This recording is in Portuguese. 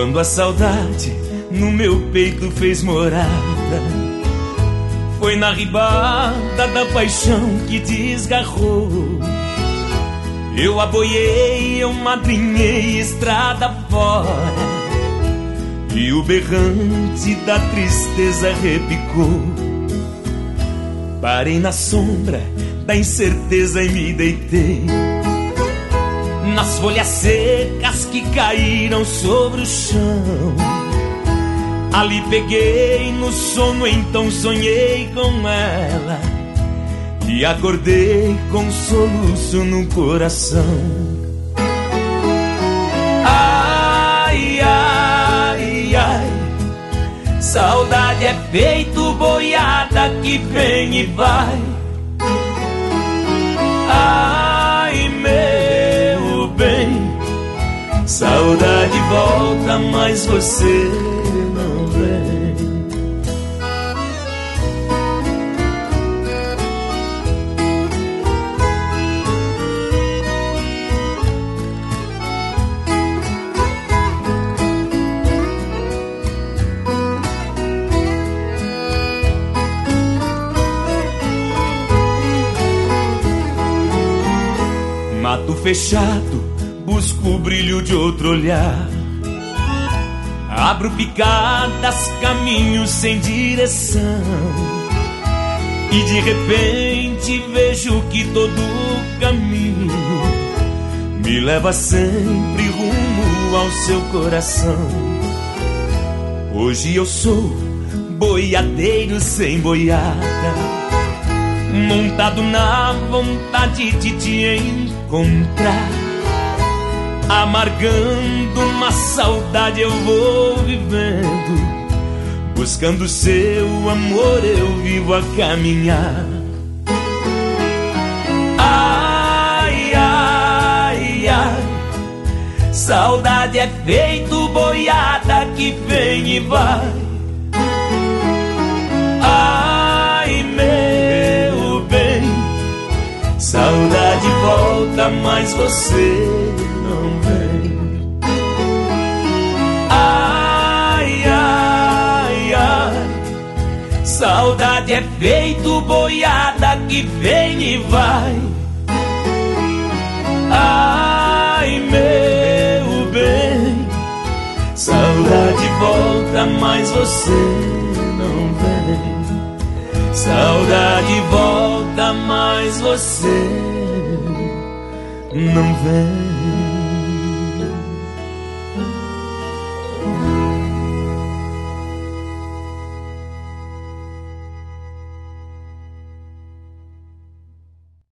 Quando a saudade no meu peito fez morada, foi na ribada da paixão que desgarrou. Eu aboiei, eu madrinhei estrada fora, e o berrante da tristeza repicou. Parei na sombra da incerteza e me deitei nas folhas secas que caíram sobre o chão. Ali peguei no sono, então sonhei com ela, e acordei com soluço no coração. Ai, ai, ai, saudade é feito boiada que vem e vai. Ai, meu bem, saudade volta, mas você não vem. Mato fechado, busco o brilho de outro olhar. Abro picadas, caminhos sem direção, e de repente vejo que todo caminho me leva sempre rumo ao seu coração. Hoje eu sou boiadeiro sem boiada, montado na vontade de te encontrar. Amargando uma saudade eu vou vivendo, buscando seu amor eu vivo a caminhar. Ai, ai, ai, saudade é feito boiada que vem e vai. Ai, meu bem, saudade volta, mas você não vem. Ai, ai, ai, saudade é feito boiada que vem e vai. Ai, meu bem, saudade volta, mas você não vem. Saudade volta, mas você não vem.